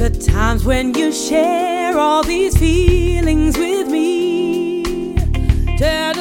The times when you share all these feelings with me. Tell